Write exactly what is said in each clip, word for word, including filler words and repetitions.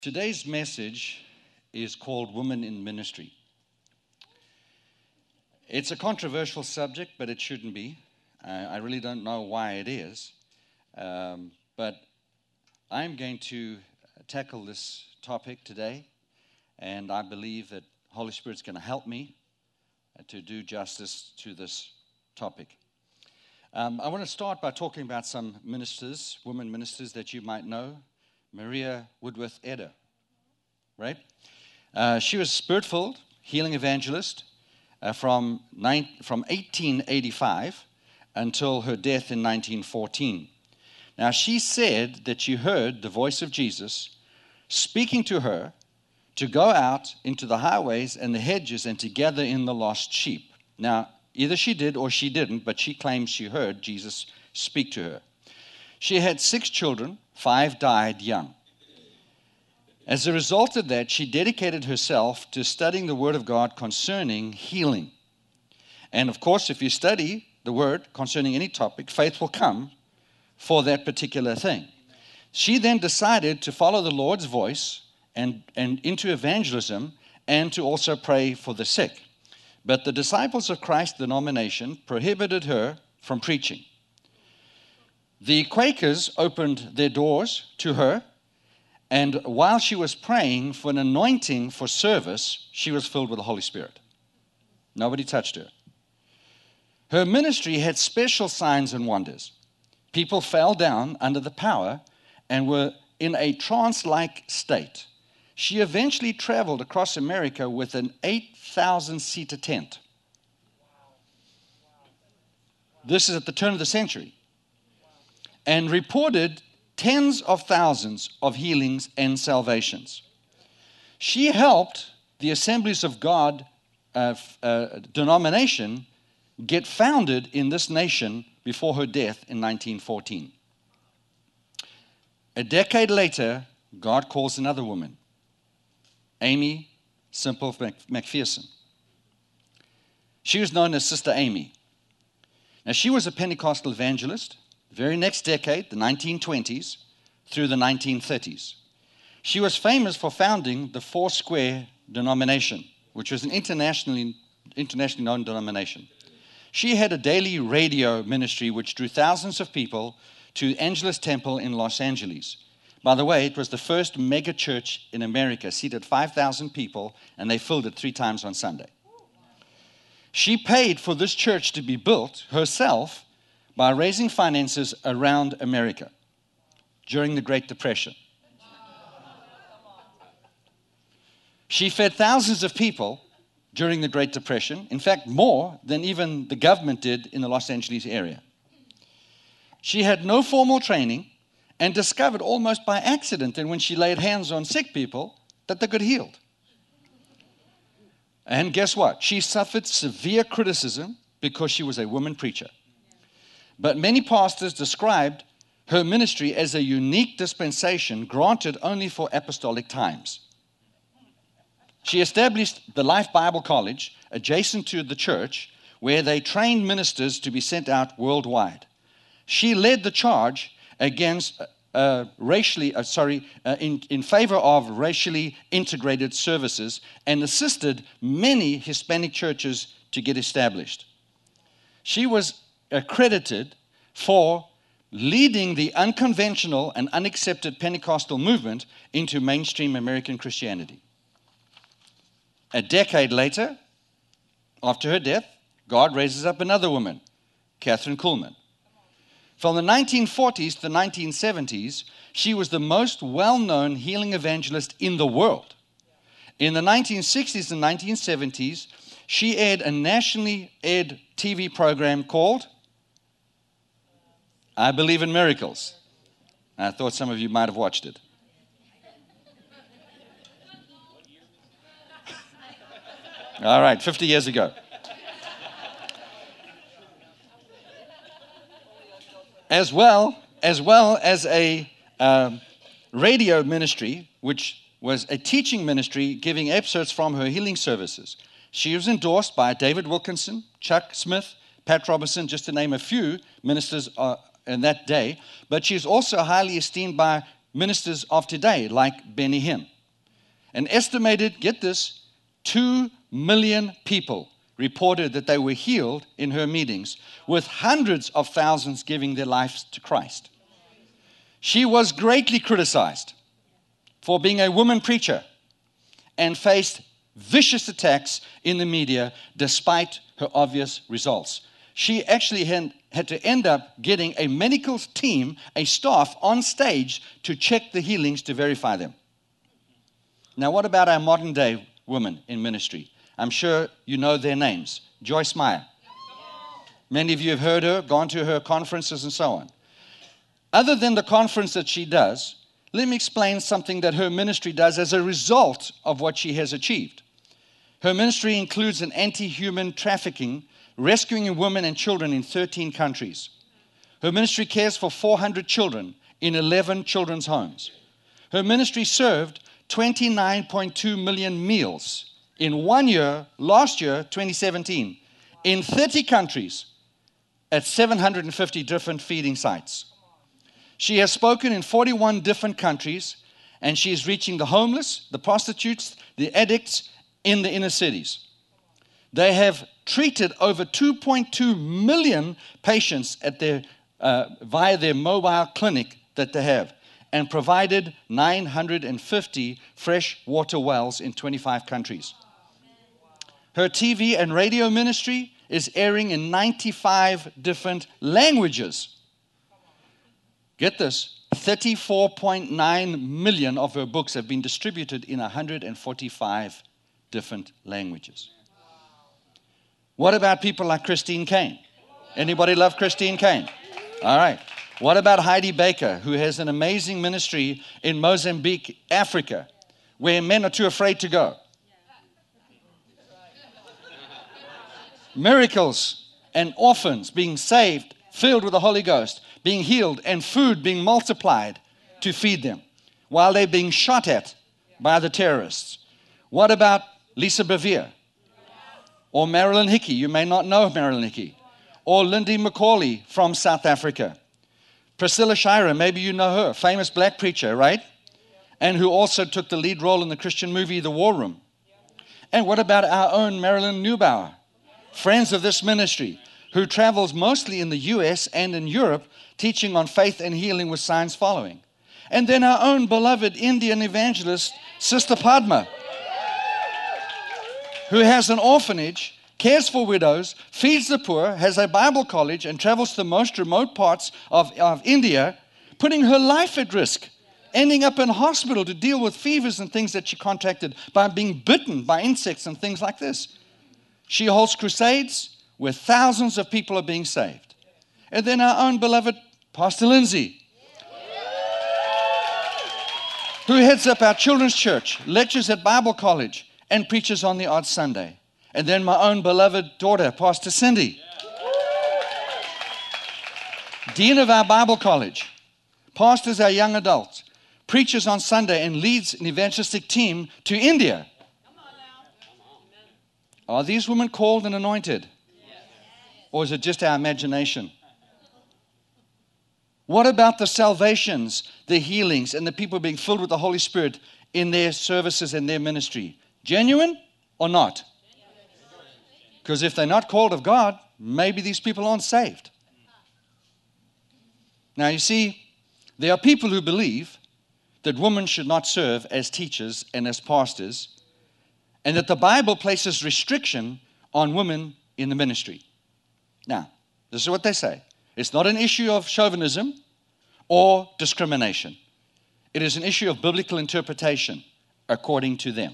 Today's message is called Women in Ministry. It's a controversial subject, but it shouldn't be. Uh, I really don't know why it is. Um, but I'm going to tackle this topic today, and I believe that Holy Spirit's going to help me to do justice to this topic. Um, I want to start by talking about some ministers, women ministers that you might know. Maria Woodworth Eder, right? Uh, she was spirit-filled, healing evangelist uh, from, nine, from eighteen eighty-five until her death in nineteen fourteen. Now, she said that she heard the voice of Jesus speaking to her to go out into the highways and the hedges and to gather in the lost sheep. Now, either she did or she didn't, but she claims she heard Jesus speak to her. She had six children. Five died young. As a result of that, she dedicated herself to studying the Word of God concerning healing. And of course, if you study the Word concerning any topic, faith will come for that particular thing. She then decided to follow the Lord's voice and, and into evangelism and to also pray for the sick. But the Disciples of Christ denomination prohibited her from preaching. The Quakers opened their doors to her, and while she was praying for an anointing for service, she was filled with the Holy Spirit. Nobody touched her. Her ministry had special signs and wonders. People fell down under the power and were in a trance-like state. She eventually traveled across America with an eight thousand seater tent. This is at the turn of the century. And reported tens of thousands of healings and salvations. She helped the Assemblies of God uh, uh, denomination get founded in this nation before her death in nineteen fourteen. A decade later, God calls another woman, Aimee Semple McPherson. She was known as Sister Aimee. Now, she was a Pentecostal evangelist. The very next decade, the nineteen twenties, through the nineteen thirties. She was famous for founding the Foursquare denomination, which was an internationally, internationally known denomination. She had a daily radio ministry which drew thousands of people to Angelus Temple in Los Angeles. By the way, it was the first mega church in America, seated five thousand people, and they filled it three times on Sunday. She paid for this church to be built herself by raising finances around America during the Great Depression. She fed thousands of people during the Great Depression, in fact, more than even the government did in the Los Angeles area. She had no formal training and discovered almost by accident that when she laid hands on sick people, that they got healed. And guess what? She suffered severe criticism because she was a woman preacher. But many pastors described her ministry as a unique dispensation granted only for apostolic times. She established the Life Bible College adjacent to the church, where they trained ministers to be sent out worldwide. She led the charge against uh, racially, uh, sorry, uh, in, in favor of racially integrated services and assisted many Hispanic churches to get established. She was accredited for leading the unconventional and unaccepted Pentecostal movement into mainstream American Christianity. A decade later, after her death, God raises up another woman, Kathryn Kuhlman. From the nineteen forties to the nineteen seventies, she was the most well-known healing evangelist in the world. In the nineteen sixties and nineteen seventies, she aired a nationally aired T V program called I Believe in Miracles. I thought some of you might have watched it. All right, fifty years ago. As well as, well as a um, radio ministry, which was a teaching ministry giving excerpts from her healing services. She was endorsed by David Wilkinson, Chuck Smith, Pat Robertson, just to name a few ministers uh, in that day. But she's also highly esteemed by ministers of today, like Benny Hinn. An estimated, get this, two million people reported that they were healed in her meetings, with hundreds of thousands giving their lives to Christ. She was greatly criticized for being a woman preacher and faced vicious attacks in the media despite her obvious results. She actually had, had to end up getting a medical team, a staff on stage to check the healings to verify them. Now, what about our modern day women in ministry? I'm sure you know their names. Joyce Meyer. Many of you have heard her, gone to her conferences and so on. Other than the conference that she does, let me explain something that her ministry does as a result of what she has achieved. Her ministry includes an anti-human trafficking, rescuing women and children in thirteen countries. Her ministry cares for four hundred children in eleven children's homes. Her ministry served twenty-nine point two million meals in one year, last year, twenty seventeen, in thirty countries at seven hundred fifty different feeding sites. She has spoken in forty-one different countries, and she is reaching the homeless, the prostitutes, the addicts in the inner cities. They have treated over two point two million patients at their, uh, via their mobile clinic that they have, and provided nine hundred fifty fresh water wells in twenty-five countries. Her T V and radio ministry is airing in ninety-five different languages. Get this, thirty-four point nine million of her books have been distributed in one hundred forty-five different languages. What about people like Christine Caine? Anybody love Christine Caine? All right. What about Heidi Baker, who has an amazing ministry in Mozambique, Africa, where men are too afraid to go? Miracles and orphans being saved, filled with the Holy Ghost, being healed, and food being multiplied to feed them while they're being shot at by the terrorists. What about Lisa Bevere? Or Marilyn Hickey? You may not know Marilyn Hickey. Or Lindy McCauley from South Africa. Priscilla Shirer, maybe you know her, famous black preacher, right? And who also took the lead role in the Christian movie The War Room. And what about our own Marilyn Neubauer, friends of this ministry, who travels mostly in the U S and in Europe, teaching on faith and healing with signs following. And then our own beloved Indian evangelist, Sister Padma, who has an orphanage, cares for widows, feeds the poor, has a Bible college, and travels to the most remote parts of, of India, putting her life at risk, ending up in hospital to deal with fevers and things that she contracted by being bitten by insects and things like this. She holds crusades where thousands of people are being saved. And then our own beloved Pastor Lindsay, who heads up our children's church, lectures at Bible college, and preaches on the odd Sunday. And then my own beloved daughter, Pastor Cindy, dean of our Bible college, pastors our young adults, preaches on Sunday, and leads an evangelistic team to India. Are these women called and anointed? Or is it just our imagination? What about the salvations, the healings, and the people being filled with the Holy Spirit in their services and their ministry? Genuine or not? Because if they're not called of God, maybe these people aren't saved. Now you see, there are people who believe that women should not serve as teachers and as pastors, and that the Bible places restriction on women in the ministry. Now, this is what they say. It's not an issue of chauvinism or discrimination. It is an issue of biblical interpretation, according to them.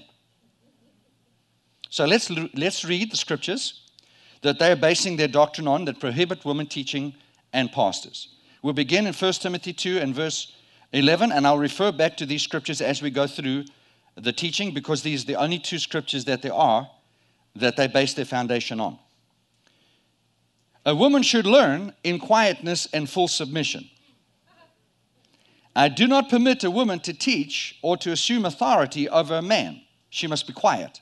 So let's, let's read the scriptures that they are basing their doctrine on that prohibit women teaching and pastors. We'll begin in First Timothy two and verse eleven, and I'll refer back to these scriptures as we go through the teaching, because these are the only two scriptures that there are that they base their foundation on. A woman should learn in quietness and full submission. I do not permit a woman to teach or to assume authority over a man. She must be quiet.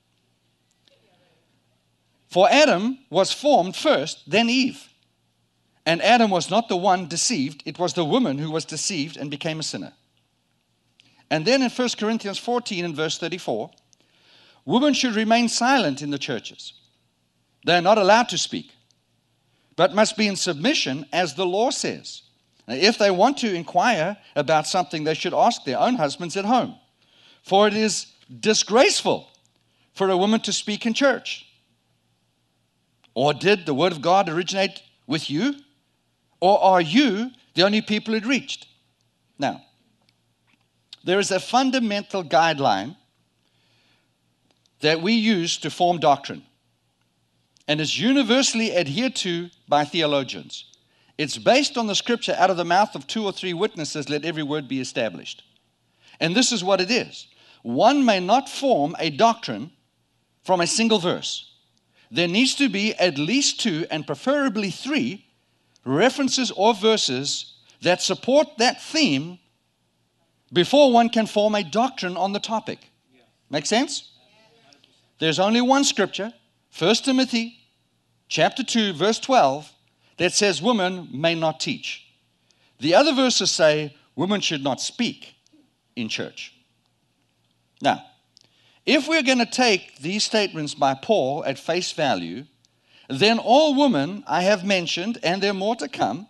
For Adam was formed first, then Eve. And Adam was not the one deceived. It was the woman who was deceived and became a sinner. And then in First Corinthians fourteen and verse thirty-four, women should remain silent in the churches. They are not allowed to speak, but must be in submission as the law says. Now, if they want to inquire about something, they should ask their own husbands at home. For it is disgraceful for a woman to speak in church. Or did the word of God originate with you? Or are you the only people it reached? Now, there is a fundamental guideline that we use to form doctrine, and is universally adhered to by theologians. It's based on the scripture, out of the mouth of two or three witnesses, let every word be established. And this is what it is. One may not form a doctrine from a single verse. There needs to be at least two, and preferably three, references or verses that support that theme before one can form a doctrine on the topic. Make sense? There's only one scripture, First Timothy chapter two, verse twelve, that says women may not teach. The other verses say women should not speak in church. Now, if we're going to take these statements by Paul at face value, then all women I have mentioned, and there are more to come,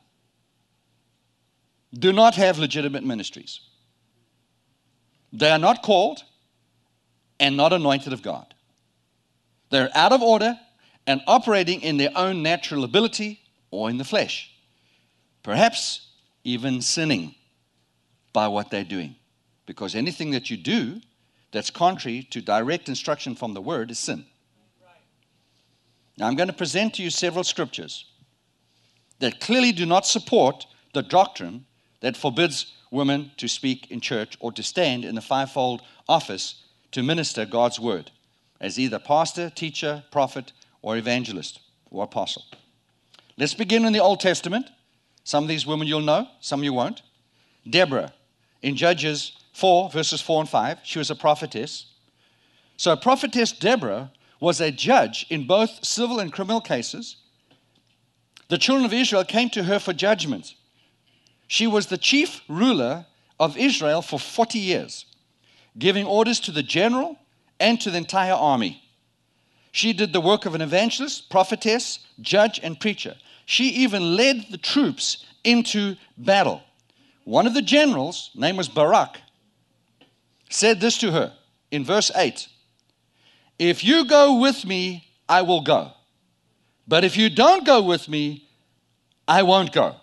do not have legitimate ministries. They are not called and not anointed of God. They're out of order and operating in their own natural ability or in the flesh. Perhaps even sinning by what they're doing. Because anything that you do that's contrary to direct instruction from the Word is sin. Now, I'm going to present to you several scriptures that clearly do not support the doctrine that forbids women to speak in church or to stand in the fivefold office to minister God's Word as either pastor, teacher, prophet, or evangelist or apostle. Let's begin in the Old Testament. Some of these women you'll know, some you won't. Deborah, in Judges four, verses four and five, she was a prophetess. So prophetess Deborah was a judge in both civil and criminal cases. The children of Israel came to her for judgment. She was the chief ruler of Israel for forty years, giving orders to the general and to the entire army. She did the work of an evangelist, prophetess, judge, and preacher. She even led the troops into battle. One of the generals, name was Barak, said this to her in verse eight. If you go with me, I will go. But if you don't go with me, I won't go.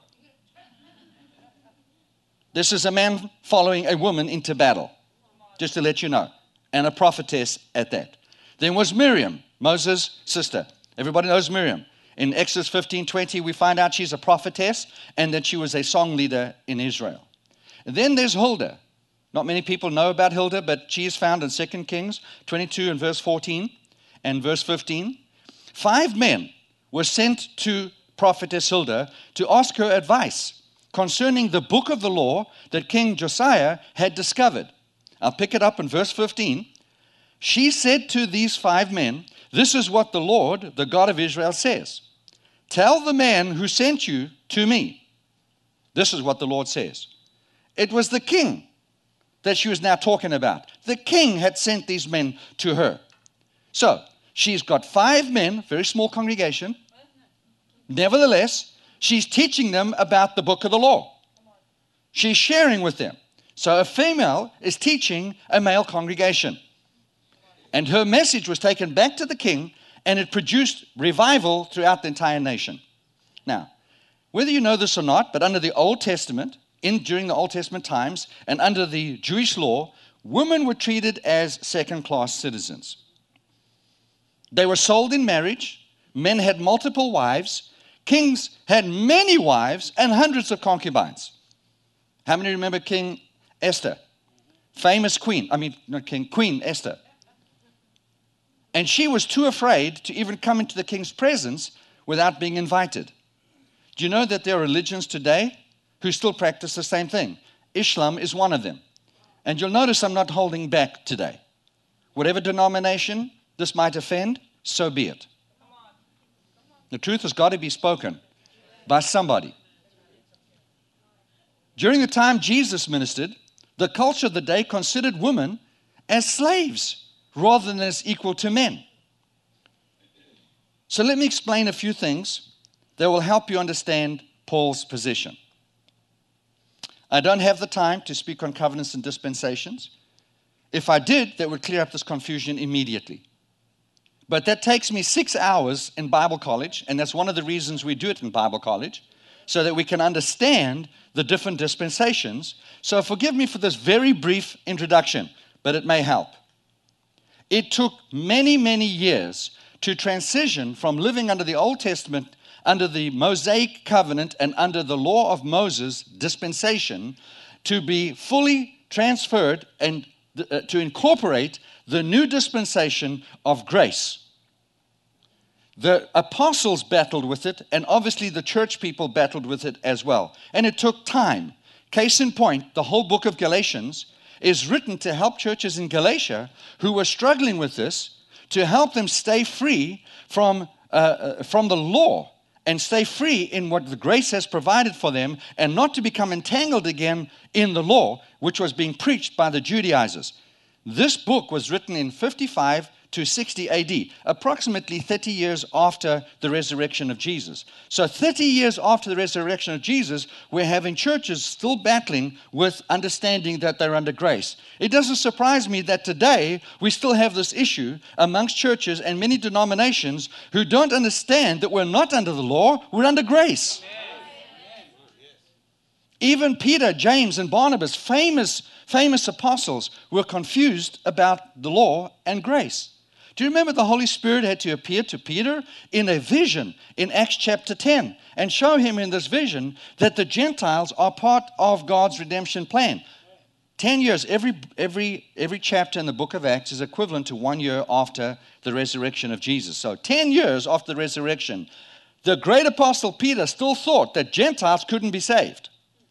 This is a man following a woman into battle, just to let you know, and a prophetess at that. Then was Miriam, Moses' sister. Everybody knows Miriam. In Exodus fifteen twenty, we find out she's a prophetess and that she was a song leader in Israel. And then there's Huldah. Not many people know about Huldah, but she is found in Second Kings twenty-two and verse fourteen and verse fifteen. Five men were sent to prophetess Huldah to ask her advice concerning the book of the law that King Josiah had discovered. I'll pick it up in verse fifteen. She said to these five men, this is what the Lord, the God of Israel, says. Tell the man who sent you to me. This is what the Lord says. It was the king that she was now talking about. The king had sent these men to her. So, she's got five men, very small congregation. Nevertheless, she's teaching them about the book of the law. She's sharing with them. So a female is teaching a male congregation. And her message was taken back to the king, and it produced revival throughout the entire nation. Now, whether you know this or not, but under the Old Testament, in during the Old Testament times, and under the Jewish law, women were treated as second-class citizens. They were sold in marriage. Men had multiple wives. Kings had many wives and hundreds of concubines. How many remember King Esther? Famous queen. I mean, not king, Queen Esther. And she was too afraid to even come into the king's presence without being invited. Do you know that there are religions today who still practice the same thing? Islam is one of them. And you'll notice I'm not holding back today. Whatever denomination this might offend, so be it. The truth has got to be spoken by somebody. During the time Jesus ministered, The culture of the day considered women as slaves rather than as equal to men. So let me explain a few things that will help you understand Paul's position. I don't have the time to speak on covenants and dispensations. If I did, that would clear up this confusion immediately. But that takes me six hours in Bible college, and that's one of the reasons we do it in Bible college, so that we can understand the different dispensations. So forgive me for this very brief introduction, but it may help. It took many, many years to transition from living under the Old Testament, under the Mosaic covenant, and under the law of Moses dispensation, to be fully transferred and uh, to incorporate the new dispensation of grace. The apostles battled with it, and obviously the church people battled with it as well. And it took time. Case in point, the whole book of Galatians is written to help churches in Galatia who were struggling with this, to help them stay free from, uh, from the law and stay free in what the grace has provided for them, and not to become entangled again in the law, which was being preached by the Judaizers. This book was written in fifty-five to sixty A D, approximately thirty years after the resurrection of Jesus. So thirty years after the resurrection of Jesus, we're having churches still battling with understanding that they're under grace. It doesn't surprise me that today we still have this issue amongst churches and many denominations who don't understand that we're not under the law, we're under grace. Even Peter, James, and Barnabas, famous, famous apostles, were confused about the law and grace. Do you remember the Holy Spirit had to appear to Peter in a vision in Acts chapter ten and show him in this vision that the Gentiles are part of God's redemption plan? Ten years, every, every, every chapter in the book of Acts is equivalent to one year after the resurrection of Jesus. So ten years after the resurrection, the great apostle Peter still thought that Gentiles couldn't be saved.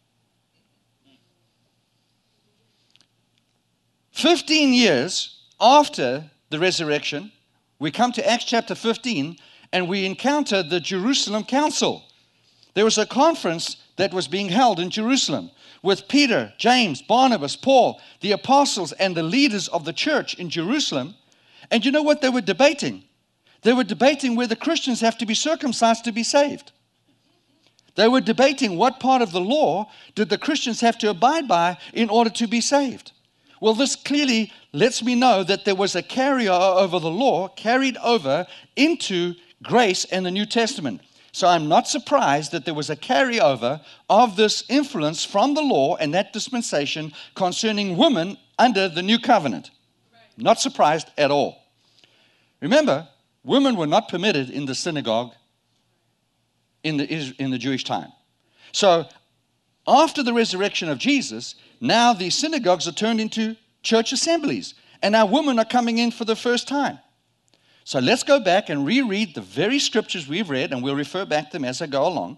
Fifteen years after the resurrection, we come to Acts chapter fifteen, and we encounter the Jerusalem Council. There was a conference that was being held in Jerusalem with Peter, James, Barnabas, Paul, the apostles, and the leaders of the church in Jerusalem. And you know what they were debating? They were debating whether Christians have to be circumcised to be saved. They were debating what part of the law did the Christians have to abide by in order to be saved. Well, this clearly lets me know that there was a carryover over the law, carried over into grace and the New Testament. So I'm not surprised that there was a carryover of this influence from the law and that dispensation concerning women under the new covenant. Not surprised at all. Remember, women were not permitted in the synagogue in the, in the Jewish time. So after the resurrection of Jesus, now the synagogues are turned into church assemblies. And now women are coming in for the first time. So let's go back and reread the very scriptures we've read, and we'll refer back to them as I go along.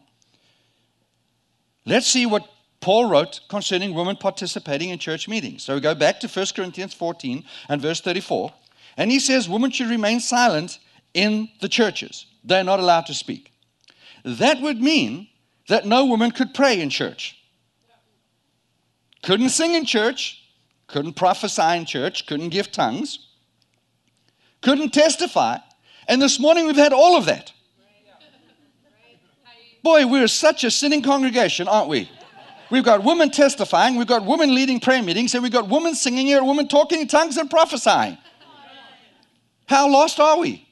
Let's see what Paul wrote concerning women participating in church meetings. So we go back to First Corinthians fourteen and verse thirty-four. And he says women should remain silent in the churches. They're not allowed to speak. That would mean that no woman could pray in church. Couldn't sing in church, couldn't prophesy in church, couldn't give tongues, couldn't testify. And this morning we've had all of that. Boy, we're such a sinning congregation, aren't we? We've got women testifying, we've got women leading prayer meetings, and we've got women singing here, women talking in tongues and prophesying. How lost are we?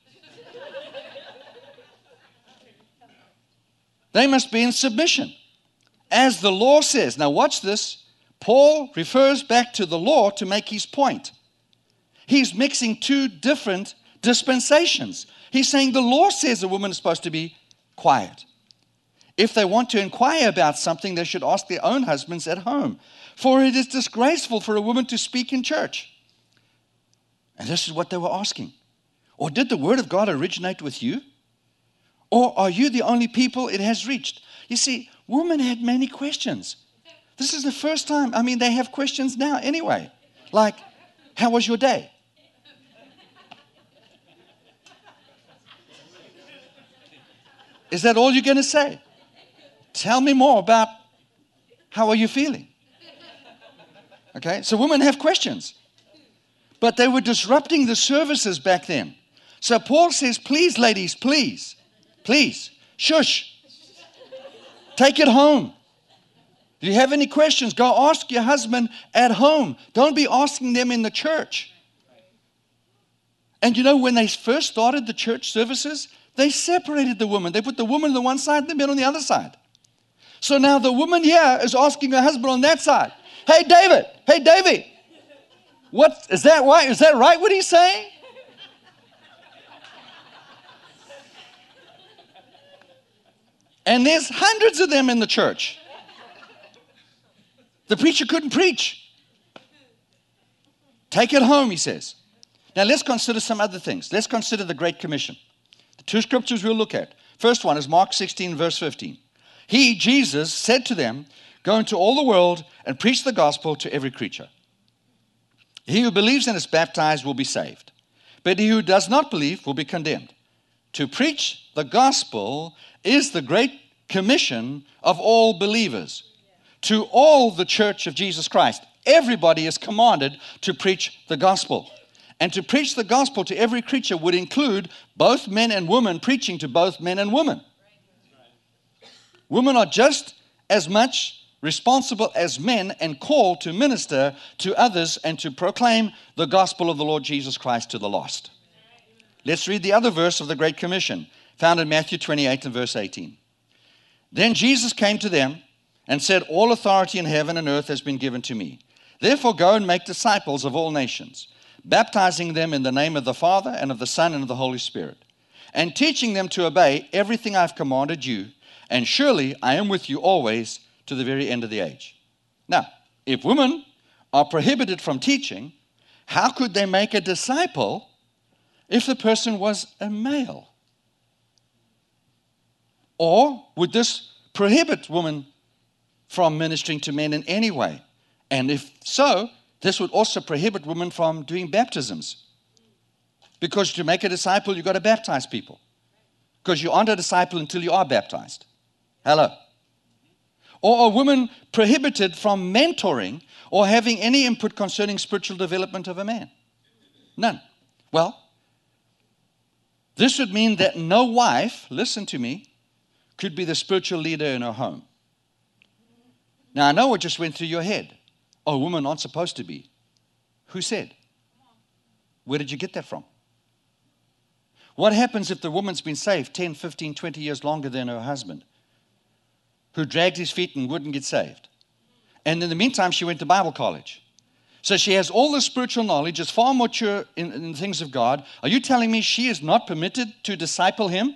They must be in submission, as the law says. Now watch this. Paul refers back to the law to make his point. He's mixing two different dispensations. He's saying the law says a woman is supposed to be quiet. If they want to inquire about something, they should ask their own husbands at home. For it is disgraceful for a woman to speak in church. And this is what they were asking. Or did the word of God originate with you? Or are you the only people it has reached? You see, women had many questions. This is the first time. I mean, they have questions now anyway. Like, how was your day? Is that all you're going to say? Tell me more about how are you feeling? Okay, so women have questions. But they were disrupting the services back then. So Paul says, please, ladies, please, please, shush. Take it home. If you have any questions, go ask your husband at home. Don't be asking them in the church. And you know, when they first started the church services, they separated the woman. They put the woman on the one side and the men on the other side. So now the woman here is asking her husband on that side, hey, David, hey, David, what, is that right? Is that right what he's saying? And there's hundreds of them in the church. The preacher couldn't preach. Take it home, he says. Now let's consider some other things. Let's consider the Great Commission. The two scriptures we'll look at. First one is Mark sixteen, verse fifteen. He, Jesus, said to them, go into all the world and preach the gospel to every creature. He who believes and is baptized will be saved, but he who does not believe will be condemned. To preach the gospel is the great commission of all believers. To all the church of Jesus Christ, everybody is commanded to preach the gospel. And to preach the gospel to every creature would include both men and women preaching to both men and women. Women are just as much responsible as men and called to minister to others and to proclaim the gospel of the Lord Jesus Christ to the lost. Let's read the other verse of the Great Commission, found in Matthew twenty-eight and verse eighteen. Then Jesus came to them and said, all authority in heaven and earth has been given to me. Therefore go and make disciples of all nations, baptizing them in the name of the Father and of the Son and of the Holy Spirit, and teaching them to obey everything I've commanded you, and surely I am with you always to the very end of the age. Now, if women are prohibited from teaching, how could they make a disciple if the person was a male? Or would this prohibit women from ministering to men in any way? And if so, this would also prohibit women from doing baptisms. Because to make a disciple, you've got to baptize people. Because you aren't a disciple until you are baptized. Hello. Or are women prohibited from mentoring or having any input concerning spiritual development of a man? None. Well, this would mean that no wife, listen to me, could be the spiritual leader in her home. Now, I know what just went through your head. Oh, women aren't supposed to be. Who said? Where did you get that from? What happens if the woman's been saved ten, fifteen, twenty years longer than her husband, who dragged his feet and wouldn't get saved? And in the meantime, she went to Bible college. So she has all the spiritual knowledge, is far more mature in, in the things of God. Are you telling me she is not permitted to disciple him?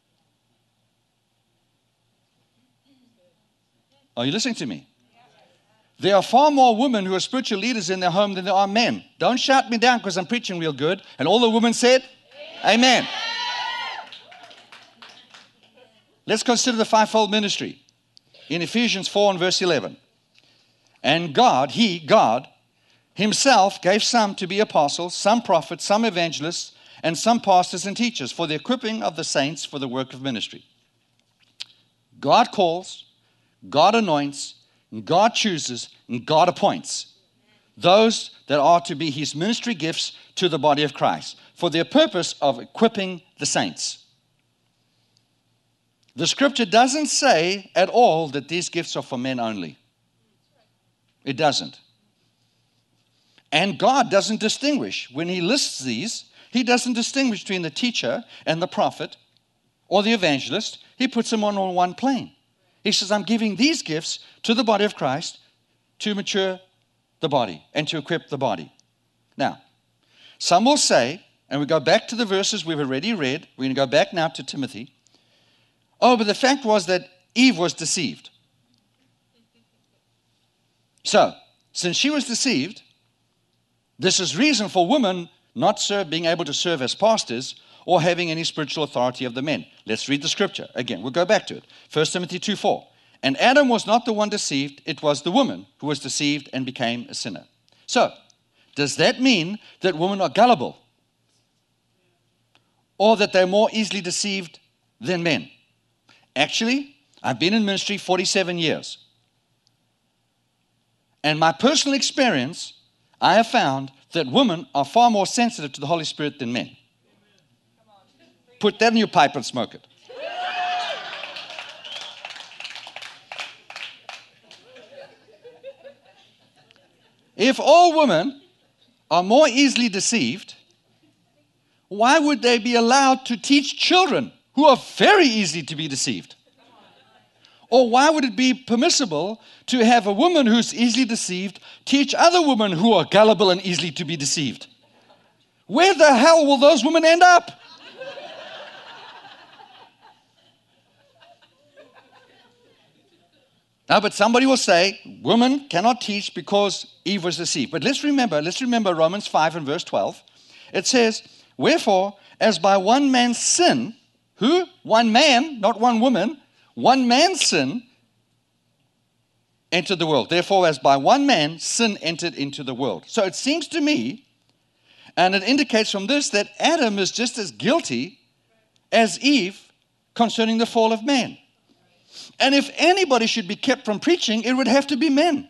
Are you listening to me? There are far more women who are spiritual leaders in their home than there are men. Don't shout me down because I'm preaching real good. And all the women said, Amen. Amen. Let's consider the fivefold ministry. In Ephesians four and verse eleven. And God, He, God, Himself gave some to be apostles, some prophets, some evangelists, and some pastors and teachers for the equipping of the saints for the work of ministry. God calls, God anoints, God chooses, and God appoints those that are to be His ministry gifts to the body of Christ for the purpose of equipping the saints. The scripture doesn't say at all that these gifts are for men only. It doesn't. And God doesn't distinguish. When He lists these, He doesn't distinguish between the teacher and the prophet or the evangelist. He puts them on, on one plane. He says, I'm giving these gifts to the body of Christ to mature the body and to equip the body. Now, some will say, and we go back to the verses we've already read. We're going to go back now to Timothy. Oh, but the fact was that Eve was deceived. So, since she was deceived, this is reason for women not serve, being able to serve as pastors or having any spiritual authority of the men. Let's read the scripture. Again, we'll go back to it. First Timothy two four. And Adam was not the one deceived, it was the woman who was deceived and became a sinner. So, does that mean that women are gullible? Or that they're more easily deceived than men? Actually, I've been in ministry forty-seven years. And my personal experience, I have found that women are far more sensitive to the Holy Spirit than men. Put that in your pipe and smoke it. If all women are more easily deceived, why would they be allowed to teach children who are very easy to be deceived? Or why would it be permissible to have a woman who's easily deceived teach other women who are gullible and easily to be deceived? Where the hell will those women end up? Now, but somebody will say, women cannot teach because Eve was deceived. But let's remember, let's remember Romans five and verse twelve. It says, wherefore, as by one man's sin, who? One man, not one woman, one man's sin entered the world. Therefore, as by one man, sin entered into the world. So it seems to me, and it indicates from this, that Adam is just as guilty as Eve concerning the fall of man. And if anybody should be kept from preaching, it would have to be men.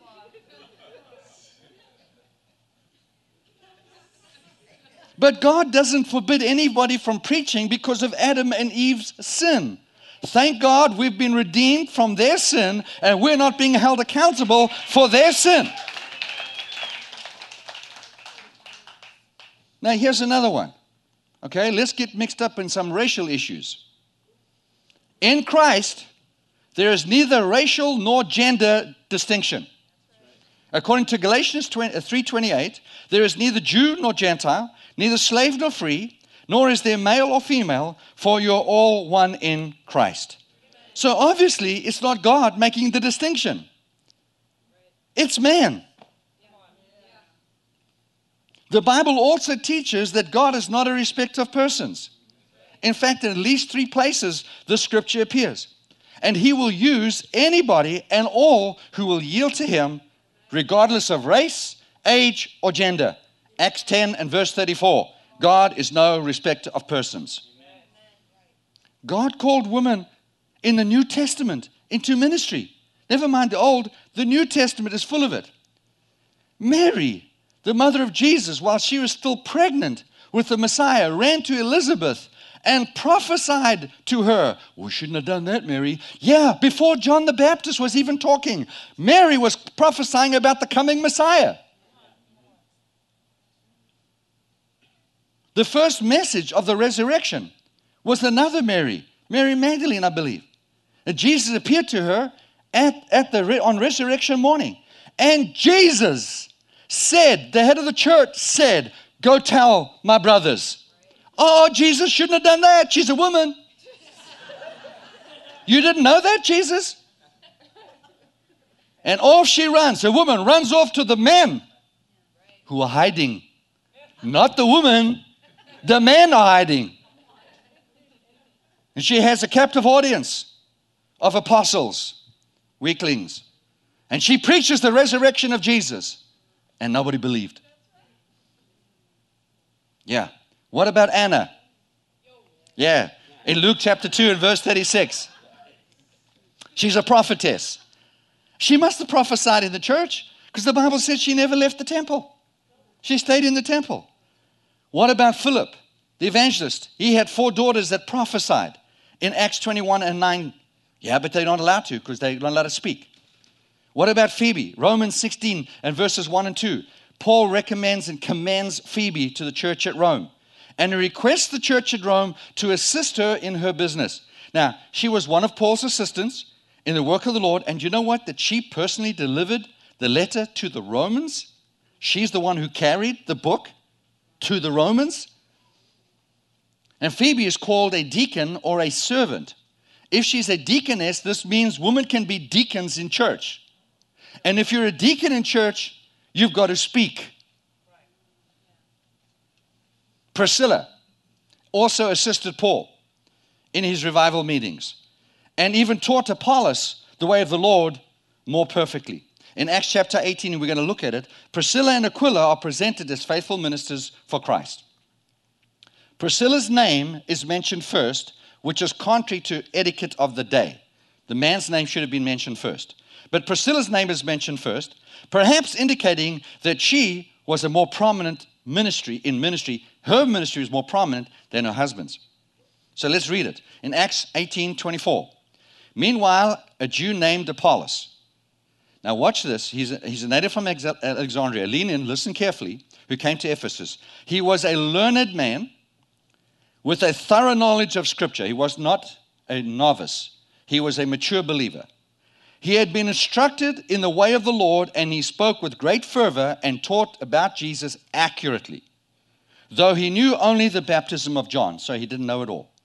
But God doesn't forbid anybody from preaching because of Adam and Eve's sin. Thank God we've been redeemed from their sin and we're not being held accountable for their sin. Now here's another one. Okay, let's get mixed up in some racial issues. In Christ, there is neither racial nor gender distinction. According to Galatians three twenty-eight, there is neither Jew nor Gentile, neither slave nor free, nor is there male or female, for you're all one in Christ. So obviously, it's not God making the distinction. It's man. The Bible also teaches that God is not a respecter of persons. In fact, in at least three places, the scripture appears. And he will use anybody and all who will yield to him, regardless of race, age, or gender. Acts ten and verse thirty-four. God is no respecter of persons. God called women in the New Testament into ministry. Never mind the Old, the New Testament is full of it. Mary, the mother of Jesus, while she was still pregnant with the Messiah, ran to Elizabeth and prophesied to her. We shouldn't have done that, Mary. Yeah, before John the Baptist was even talking, Mary was prophesying about the coming Messiah. The first message of the resurrection was another Mary, Mary Magdalene, I believe. And Jesus appeared to her at, at the on resurrection morning. And Jesus said, the head of the church said, go tell my brothers. Oh, Jesus shouldn't have done that. She's a woman. You didn't know that, Jesus? And off she runs. A woman runs off to the men who are hiding. Not the woman. The men are hiding. And she has a captive audience of apostles, weaklings. And she preaches the resurrection of Jesus. And nobody believed. Yeah. What about Anna? Yeah. In Luke chapter two and verse thirty-six. She's a prophetess. She must have prophesied in the church because the Bible says she never left the temple. She stayed in the temple. What about Philip, the evangelist? He had four daughters that prophesied in Acts twenty-one and nine. Yeah, but they're not allowed to because they're not allowed to speak. What about Phoebe? Romans sixteen and verses one and two. Paul recommends and commands Phoebe to the church at Rome. And he requests the church at Rome to assist her in her business. Now, she was one of Paul's assistants in the work of the Lord. And you know what? That she personally delivered the letter to the Romans. She's the one who carried the book to the Romans. And Phoebe is called a deacon or a servant. If she's a deaconess, this means women can be deacons in church. And if you're a deacon in church, you've got to speak. Priscilla also assisted Paul in his revival meetings and even taught Apollos the way of the Lord more perfectly. In Acts chapter eighteen, we're going to look at it. Priscilla and Aquila are presented as faithful ministers for Christ. Priscilla's name is mentioned first, which is contrary to etiquette of the day. The man's name should have been mentioned first. But Priscilla's name is mentioned first, perhaps indicating that she was a more prominent ministry in ministry. Her ministry was more prominent than her husband's. So let's read it. In Acts eighteen twenty-four. Meanwhile, a Jew named Apollos. Now watch this. He's a, he's a native from Alexandria. Lean in, listen carefully. Who came to Ephesus. He was a learned man with a thorough knowledge of Scripture. He was not a novice. He was a mature believer. He had been instructed in the way of the Lord, and he spoke with great fervor and taught about Jesus accurately, though he knew only the baptism of John, so he didn't know it all.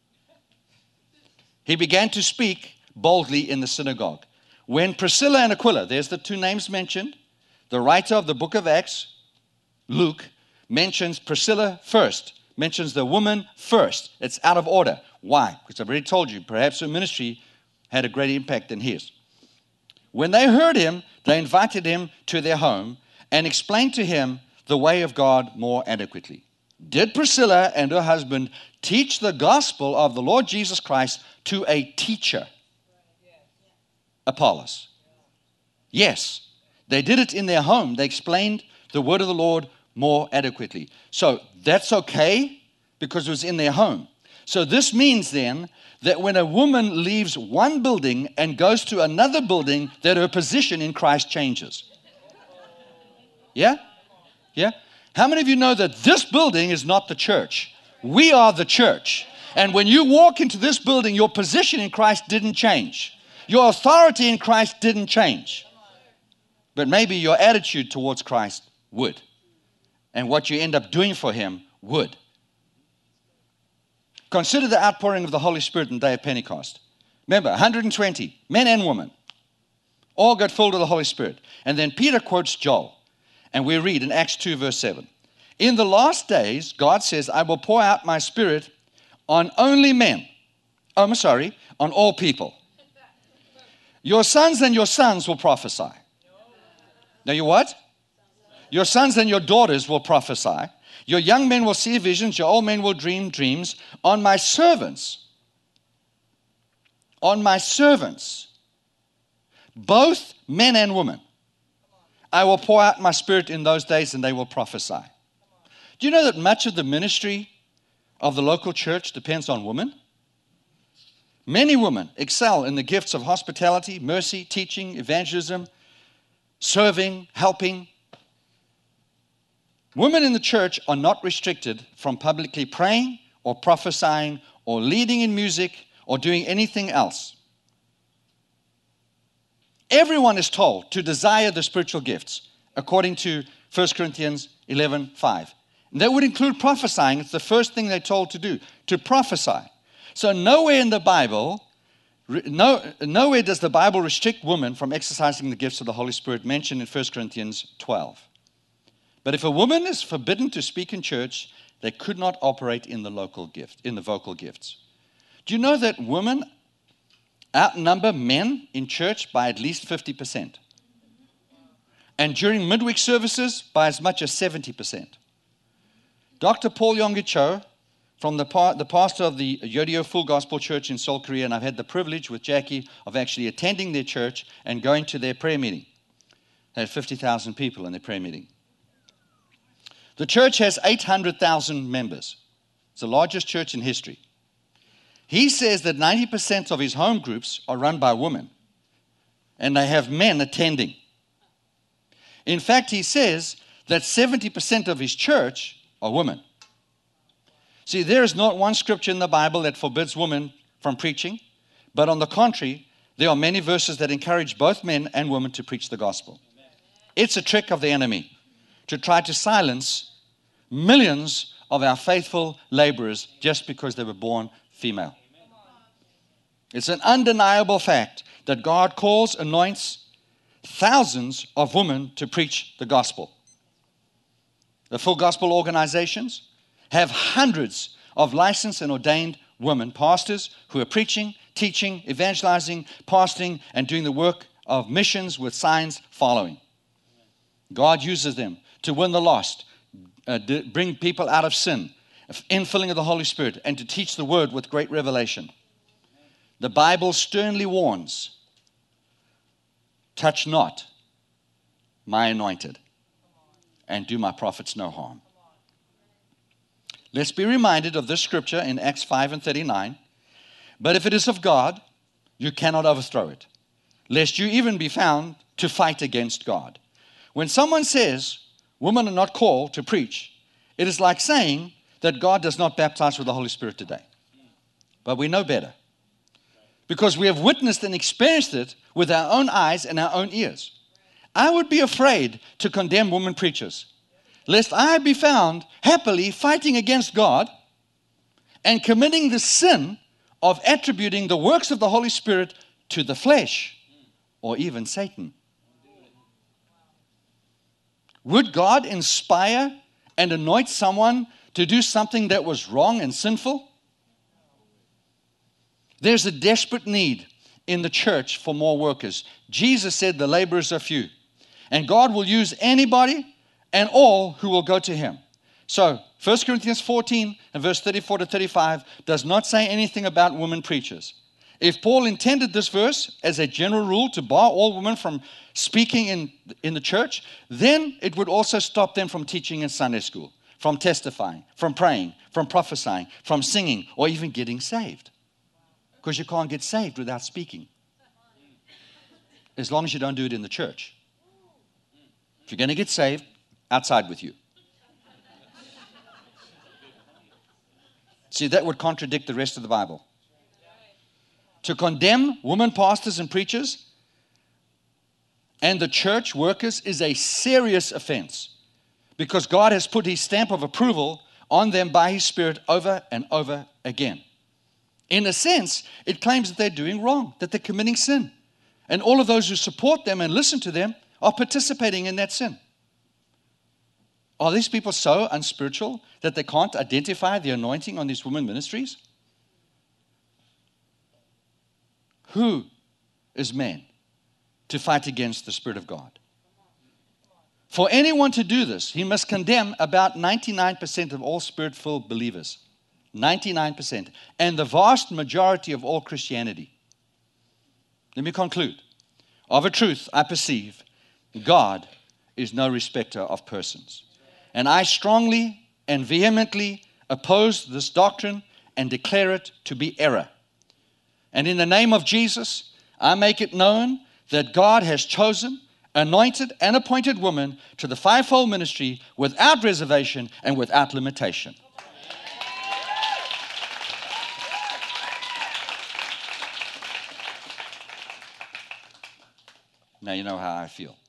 He began to speak boldly in the synagogue. When Priscilla and Aquila, there's the two names mentioned, the writer of the book of Acts, Luke, mentions Priscilla first, mentions the woman first. It's out of order. Why? Because I've already told you, perhaps her ministry had a greater impact than his. When they heard him, they invited him to their home and explained to him the way of God more adequately. Did Priscilla and her husband teach the gospel of the Lord Jesus Christ to a teacher, Apollos? Yes, they did it in their home. They explained the word of the Lord more adequately. So that's okay because it was in their home. So this means then that when a woman leaves one building and goes to another building, that her position in Christ changes. Yeah? Yeah? How many of you know that this building is not the church? We are the church. And when you walk into this building, your position in Christ didn't change. Your authority in Christ didn't change. But maybe your attitude towards Christ would. And what you end up doing for him would. Consider the outpouring of the Holy Spirit on the day of Pentecost. Remember, one hundred twenty, men and women, all got filled with the Holy Spirit. And then Peter quotes Joel. And we read in Acts two, verse seven. In the last days, God says, I will pour out my Spirit on only men. Oh, I'm sorry, on all people. Your sons and your sons will prophesy. Now you what? Your sons and your daughters will prophesy. Your young men will see visions. Your old men will dream dreams. On my servants, on my servants, both men and women, I will pour out my Spirit in those days and they will prophesy. Do you know that much of the ministry of the local church depends on women? Many women excel in the gifts of hospitality, mercy, teaching, evangelism, serving, helping. Women in the church are not restricted from publicly praying or prophesying or leading in music or doing anything else. Everyone is told to desire the spiritual gifts, according to First Corinthians eleven five. And that would include prophesying. It's the first thing they're told to do, to prophesy. So nowhere in the Bible, no, nowhere does the Bible restrict women from exercising the gifts of the Holy Spirit mentioned in First Corinthians twelve. But if a woman is forbidden to speak in church, they could not operate in the local gift, in the vocal gifts. Do you know that women outnumber men in church by at least fifty percent? And during midweek services, by as much as seventy percent. Doctor Paul Yonggi Cho, from the, par- the pastor of the Yodio Full Gospel Church in Seoul, Korea, and I've had the privilege with Jackie of actually attending their church and going to their prayer meeting. They had fifty thousand people in their prayer meeting. The church has eight hundred thousand members. It's the largest church in history. He says that ninety percent of his home groups are run by women, and they have men attending. In fact, he says that seventy percent of his church are women. See, there is not one scripture in the Bible that forbids women from preaching, but on the contrary, there are many verses that encourage both men and women to preach the gospel. It's a trick of the enemy to try to silence millions of our faithful laborers just because they were born female. It's an undeniable fact that God calls, anoints thousands of women to preach the gospel. The Full Gospel organizations have hundreds of licensed and ordained women pastors who are preaching, teaching, evangelizing, pastoring, and doing the work of missions with signs following. God uses them to win the lost, uh, bring people out of sin, infilling of the Holy Spirit, and to teach the word with great revelation. The Bible sternly warns touch not my anointed, and do my prophets no harm. Let's be reminded of this scripture in Acts five and thirty-nine. But if it is of God, you cannot overthrow it, lest you even be found to fight against God. When someone says women are not called to preach, it is like saying that God does not baptize with the Holy Spirit today. But we know better, because we have witnessed and experienced it with our own eyes and our own ears. I would be afraid to condemn women preachers, lest I be found happily fighting against God and committing the sin of attributing the works of the Holy Spirit to the flesh or even Satan. Would God inspire and anoint someone to do something that was wrong and sinful? There's a desperate need in the church for more workers. Jesus said the laborers are few, and God will use anybody and all who will go to Him. So, First Corinthians fourteen and verse thirty-four to thirty-five does not say anything about women preachers. If Paul intended this verse as a general rule to bar all women from speaking in, in the church, then it would also stop them from teaching in Sunday school, from testifying, from praying, from prophesying, from singing, or even getting saved. Because you can't get saved without speaking, as long as you don't do it in the church. If you're going to get saved, outside with you. See, that would contradict the rest of the Bible. To condemn women pastors and preachers and the church workers is a serious offense, because God has put His stamp of approval on them by His Spirit over and over again. In a sense, it claims that they're doing wrong, that they're committing sin. And all of those who support them and listen to them are participating in that sin. Are these people so unspiritual that they can't identify the anointing on these women ministries? Who is man to fight against the Spirit of God? For anyone to do this, he must condemn about ninety-nine percent of all Spirit-filled believers. ninety-nine percent. And the vast majority of all Christianity. Let me conclude. Of a truth, I perceive God is no respecter of persons. And I strongly and vehemently oppose this doctrine and declare it to be error. And in the name of Jesus, I make it known that God has chosen, anointed, and appointed women to the fivefold ministry without reservation and without limitation. Now you know how I feel.